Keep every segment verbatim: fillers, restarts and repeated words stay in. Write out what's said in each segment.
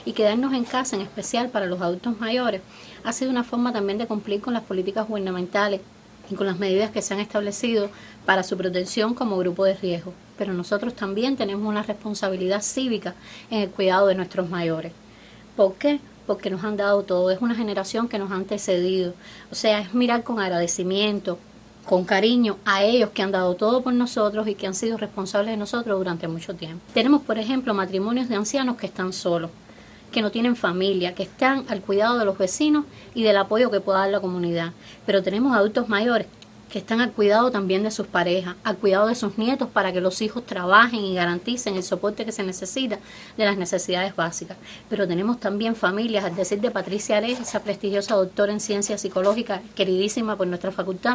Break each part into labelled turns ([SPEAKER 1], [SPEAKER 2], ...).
[SPEAKER 1] y quedarnos en casa, en especial para los adultos mayores, ha sido una forma también de cumplir con las políticas gubernamentales y con las medidas que se han establecido para su protección como grupo de riesgo. Pero nosotros también tenemos una responsabilidad cívica en el cuidado de nuestros mayores. ¿Por qué? Porque nos han dado todo, es una generación que nos ha antecedido. O sea, es mirar con agradecimiento, con cariño a ellos que han dado todo por nosotros y que han sido responsables de nosotros durante mucho tiempo. Tenemos, por ejemplo, matrimonios de ancianos que están solos, que no tienen familia, que están al cuidado de los vecinos y del apoyo que pueda dar la comunidad. Pero tenemos adultos mayores que están al cuidado también de sus parejas, al cuidado de sus nietos para que los hijos trabajen y garanticen el soporte que se necesita de las necesidades básicas. Pero tenemos también familias, al decir de Patricia Ares, esa prestigiosa doctora en ciencias psicológicas, queridísima por nuestra facultad,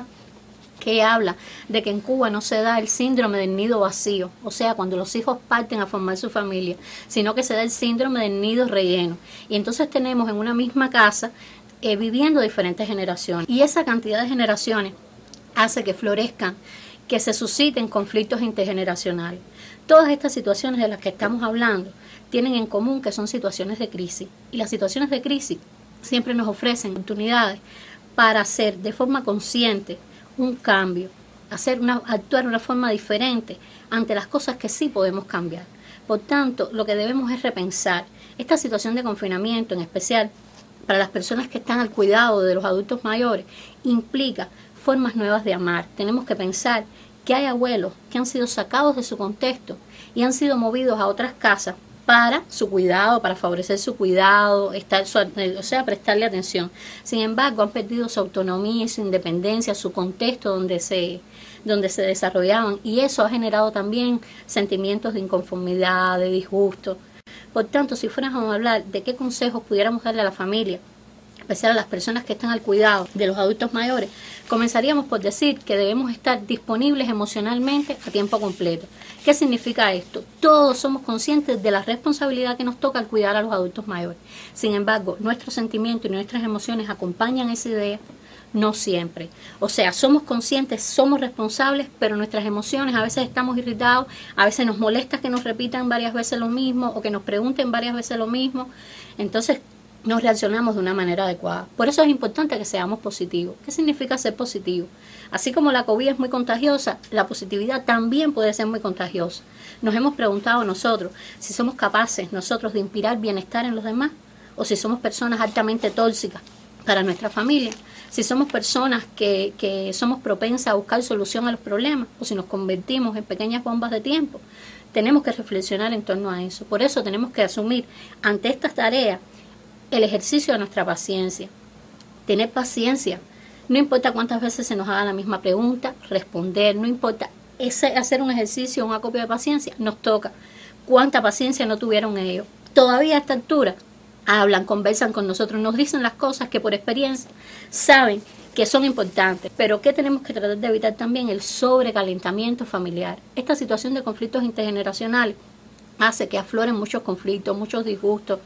[SPEAKER 1] que habla de que en Cuba no se da el síndrome del nido vacío, o sea, cuando los hijos parten a formar su familia, sino que se da el síndrome del nido relleno. Y entonces tenemos en una misma casa eh, viviendo diferentes generaciones. Y esa cantidad de generaciones hace que florezcan, que se susciten conflictos intergeneracionales. Todas estas situaciones de las que estamos hablando tienen en común que son situaciones de crisis. Y las situaciones de crisis siempre nos ofrecen oportunidades para hacer de forma consciente un cambio, hacer una, actuar de una forma diferente ante las cosas que sí podemos cambiar. Por tanto, lo que debemos es repensar esta situación de confinamiento, en especial para las personas que están al cuidado de los adultos mayores, implica formas nuevas de amar. Tenemos que pensar que hay abuelos que han sido sacados de su contexto y han sido movidos a otras casas para su cuidado, para favorecer su cuidado, estar, su, o sea, prestarle atención. Sin embargo, han perdido su autonomía y su independencia, su contexto donde se, donde se desarrollaban, y eso ha generado también sentimientos de inconformidad, de disgusto. Por tanto, si fuéramos a hablar de qué consejos pudiéramos darle a la familia, especial a las personas que están al cuidado de los adultos mayores, comenzaríamos por decir que debemos estar disponibles emocionalmente a tiempo completo. ¿Qué significa esto? Todos somos conscientes de la responsabilidad que nos toca al cuidar a los adultos mayores. Sin embargo, nuestros sentimientos y nuestras emociones acompañan esa idea, no siempre. O sea, somos conscientes, somos responsables, pero nuestras emociones, a veces estamos irritados, a veces nos molesta que nos repitan varias veces lo mismo o que nos pregunten varias veces lo mismo. Entonces, nos reaccionamos de una manera adecuada. Por eso es importante que seamos positivos. ¿Qué significa ser positivo? Así como la COVID es muy contagiosa, la positividad también puede ser muy contagiosa. Nos hemos preguntado nosotros si somos capaces nosotros de inspirar bienestar en los demás o si somos personas altamente tóxicas para nuestra familia, si somos personas que, que somos propensas a buscar solución a los problemas o si nos convertimos en pequeñas bombas de tiempo. Tenemos que reflexionar en torno a eso. Por eso tenemos que asumir ante estas tareas el ejercicio de nuestra paciencia, tener paciencia, no importa cuántas veces se nos haga la misma pregunta, responder, no importa, ese, hacer un ejercicio, un acopio de paciencia, nos toca. ¿Cuánta paciencia no tuvieron ellos? Todavía a esta altura hablan, conversan con nosotros, nos dicen las cosas que por experiencia saben que son importantes, pero ¿qué tenemos que tratar de evitar también? El sobrecalentamiento familiar. Esta situación de conflictos intergeneracionales hace que afloren muchos conflictos, muchos disgustos,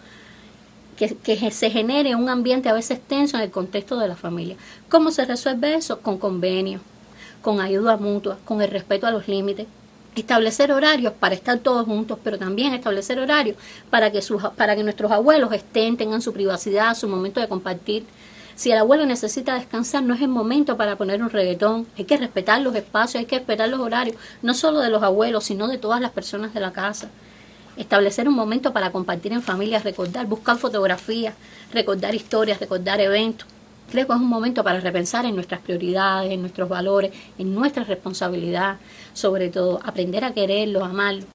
[SPEAKER 1] Que, que se genere un ambiente a veces tenso en el contexto de la familia. ¿Cómo se resuelve eso? Con convenios, con ayuda mutua, con el respeto a los límites. Establecer horarios para estar todos juntos, pero también establecer horarios para que, sus, para que nuestros abuelos estén, tengan su privacidad, su momento de compartir. Si el abuelo necesita descansar, no es el momento para poner un reggaetón. Hay que respetar los espacios, hay que respetar los horarios, no solo de los abuelos, sino de todas las personas de la casa. Establecer un momento para compartir en familia, recordar, buscar fotografías, recordar historias, recordar eventos. Creo que es un momento para repensar en nuestras prioridades, en nuestros valores, en nuestra responsabilidad, sobre todo aprender a quererlos, amarlos.